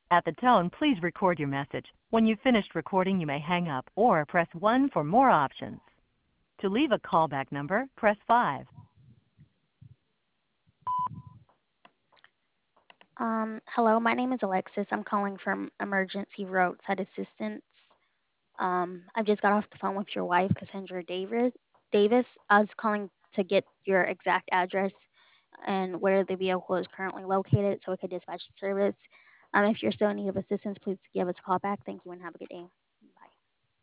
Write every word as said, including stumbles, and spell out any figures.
At the tone, please record your message. When you've finished recording, you may hang up or press one for more options. To leave a callback number, press five. Um, hello, my name is Alexis. I'm calling from Emergency Roadside Assistance. Um, I just got off the phone with your wife, Cassandra Davis. Davis. I was calling to get your exact address and where the vehicle is currently located so we could dispatch the service. Um, if you're still in need of assistance, please give us a call back. Thank you and have a good day.